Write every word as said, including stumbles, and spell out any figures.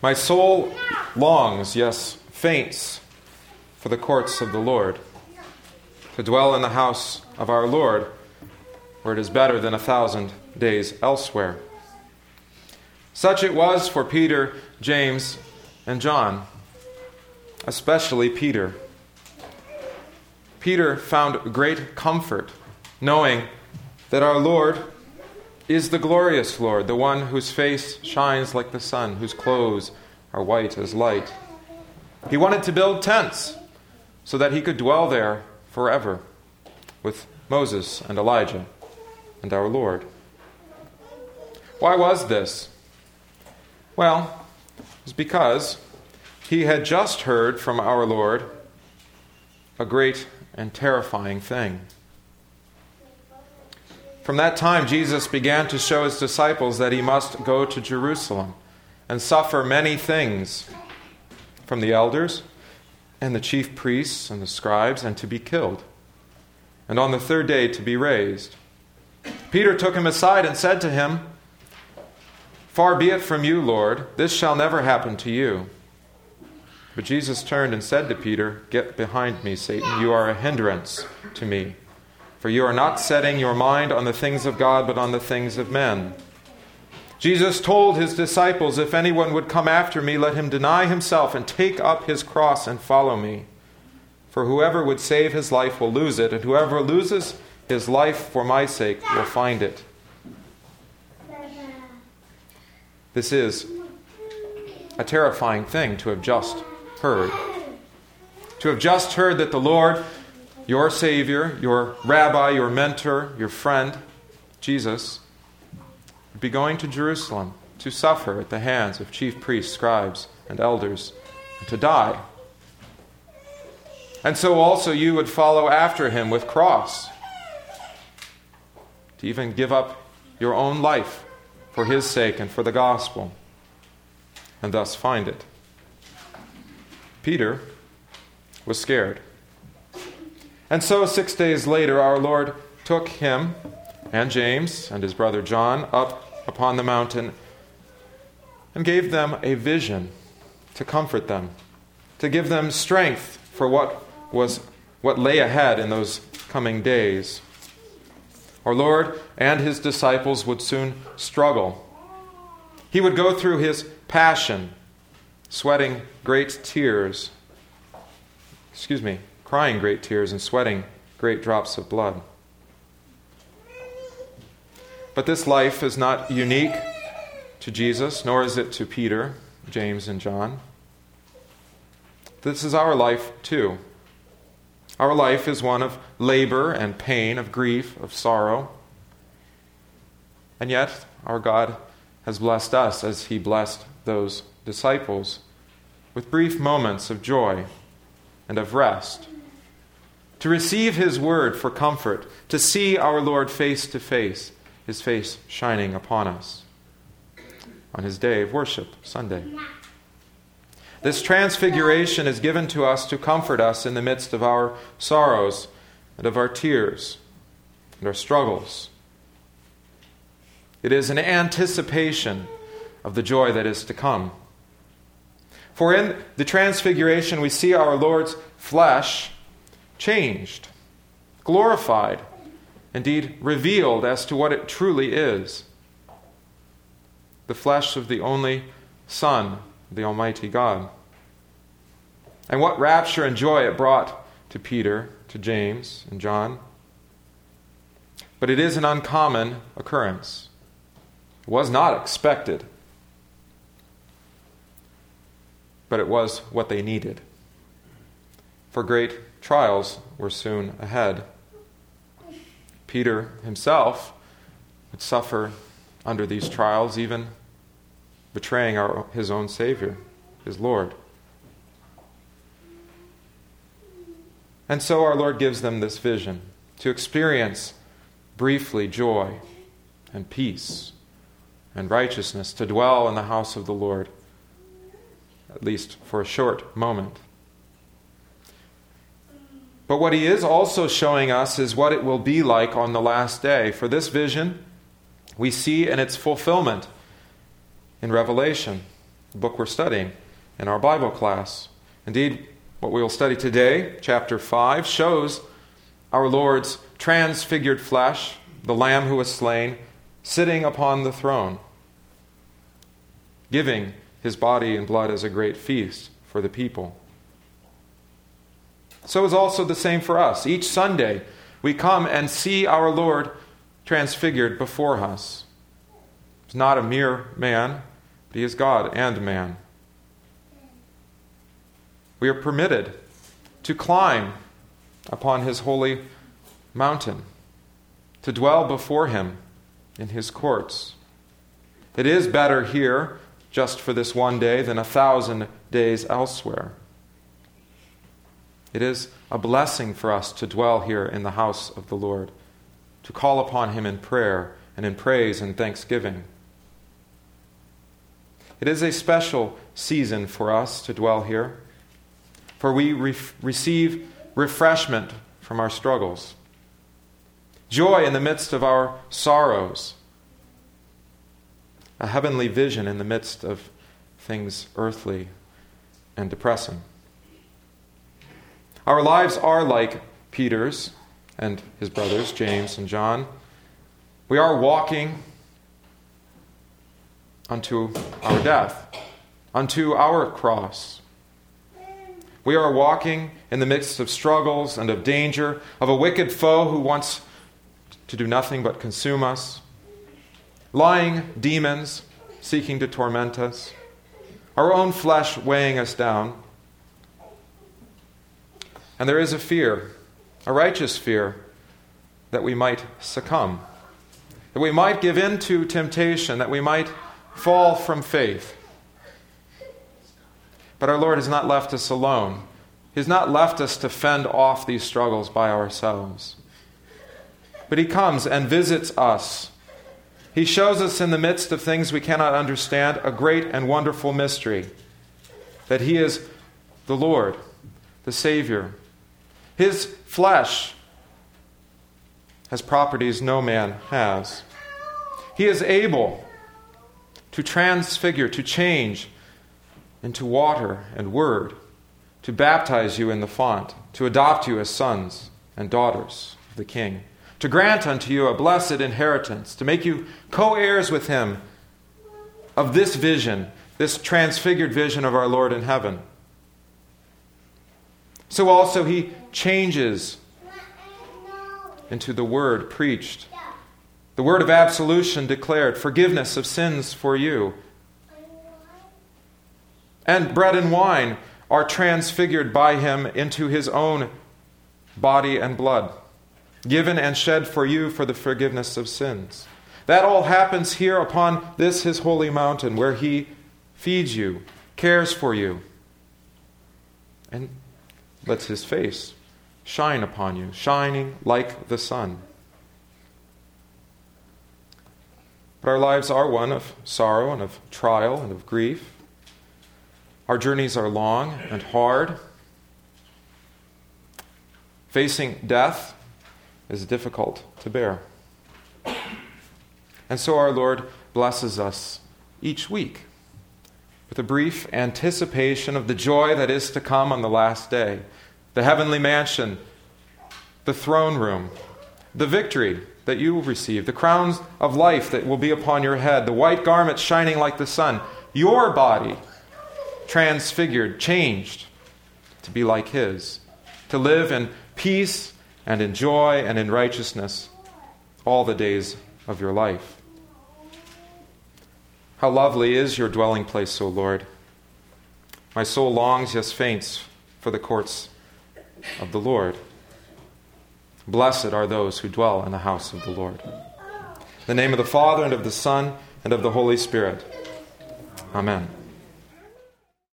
My soul longs, yes, faints, for the courts of the Lord, to dwell in the house of our Lord, where it is better than a thousand days elsewhere. Such it was for Peter, James, and John, especially Peter. Peter found great comfort knowing that our Lord is the glorious Lord, the one whose face shines like the sun, whose clothes are white as light. He wanted to build tents so that he could dwell there forever with Moses and Elijah and our Lord. Why was this? Well, it was because he had just heard from our Lord a great and terrifying thing. From that time, Jesus began to show his disciples that he must go to Jerusalem and suffer many things from the elders and the chief priests and the scribes, and to be killed, and on the third day to be raised. Peter took him aside and said to him, "Far be it from you, Lord, this shall never happen to you." But Jesus turned and said to Peter, "Get behind me, Satan, you are a hindrance to me. For you are not setting your mind on the things of God, but on the things of men." Jesus told his disciples, "If anyone would come after me, let him deny himself and take up his cross and follow me. For whoever would save his life will lose it, and whoever loses his life for my sake will find it." This is a terrifying thing to have just heard. To have just heard that the Lord, your Savior, your Rabbi, your mentor, your friend, Jesus, would be going to Jerusalem to suffer at the hands of chief priests, scribes, and elders, and to die. And so also you would follow after him with cross, to even give up your own life for his sake and for the gospel, and thus find it. Peter was scared. And so six days later, our Lord took him and James and his brother John up upon the mountain and gave them a vision to comfort them, to give them strength for what was what lay ahead in those coming days. Our Lord and his disciples would soon struggle. He would go through his passion, sweating great tears, excuse me, crying great tears and sweating great drops of blood. But this life is not unique to Jesus, nor is it to Peter, James, and John. This is our life too. Our life is one of labor and pain, of grief, of sorrow. And yet, our God has blessed us as he blessed those disciples with brief moments of joy and of rest, to receive his word for comfort, to see our Lord face to face, his face shining upon us on his day of worship, Sunday. This transfiguration is given to us to comfort us in the midst of our sorrows and of our tears and our struggles. It is an anticipation of the joy that is to come. For in the transfiguration we see our Lord's flesh changed, glorified, indeed revealed as to what it truly is. The flesh of the only Son, the Almighty God. And what rapture and joy it brought to Peter, to James, and John. But it is an uncommon occurrence. It was not expected. But it was what they needed. For great trials were soon ahead. Peter himself would suffer under these trials, even betraying our, his own Savior, his Lord. And so our Lord gives them this vision to experience briefly joy and peace and righteousness, to dwell in the house of the Lord, at least for a short moment. But what he is also showing us is what it will be like on the last day. For this vision we see in its fulfillment in Revelation. the book we're studying in our Bible class. Indeed, what we will study today, chapter five, shows our Lord's transfigured flesh, the Lamb who was slain, sitting upon the throne, giving his body and blood as a great feast for the people. So is also the same for us. Each Sunday, we come and see our Lord transfigured before us. He's not a mere man, but he is God and man. We are permitted to climb upon his holy mountain, to dwell before him in his courts. It is better here, just for this one day, than a thousand days elsewhere. It is a blessing for us to dwell here in the house of the Lord, to call upon him in prayer and in praise and thanksgiving. It is a special season for us to dwell here, for we re- receive refreshment from our struggles, joy in the midst of our sorrows, a heavenly vision in the midst of things earthly and depressing. Our lives are like Peter's and his brothers, James and John. We are walking unto our death, unto our cross. We are walking in the midst of struggles and of danger, of a wicked foe who wants to do nothing but consume us, lying demons seeking to torment us, our own flesh weighing us down. And there is a fear, a righteous fear, that we might succumb, that we might give in to temptation, that we might fall from faith. But our Lord has not left us alone. He has not left us to fend off these struggles by ourselves. But he comes and visits us. He shows us in the midst of things we cannot understand a great and wonderful mystery, that he is the Lord, the Savior. His flesh has properties no man has. He is able to transfigure, to change into water and word, to baptize you in the font, to adopt you as sons and daughters of the King, to grant unto you a blessed inheritance, to make you co-heirs with him of this vision, this transfigured vision of our Lord in heaven. So also he changes into the word preached, the word of absolution declared, forgiveness of sins for you. And bread and wine are transfigured by him into his own body and blood, given and shed for you for the forgiveness of sins. That all happens here upon this his holy mountain, where he feeds you, cares for you, and lets his face shine upon you, shining like the sun. But our lives are one of sorrow and of trial and of grief. Our journeys are long and hard. Facing death is difficult to bear. And so our Lord blesses us each week with a brief anticipation of the joy that is to come on the last day, the heavenly mansion, the throne room, the victory that you will receive, the crowns of life that will be upon your head, the white garments shining like the sun, your body transfigured, changed to be like his, to live in peace and in joy and in righteousness all the days of your life. How lovely is your dwelling place, O Lord. My soul longs, yes faints, for the courts of the Lord. Blessed are those who dwell in the house of the Lord. In the name of the Father, and of the Son, and of the Holy Spirit. Amen.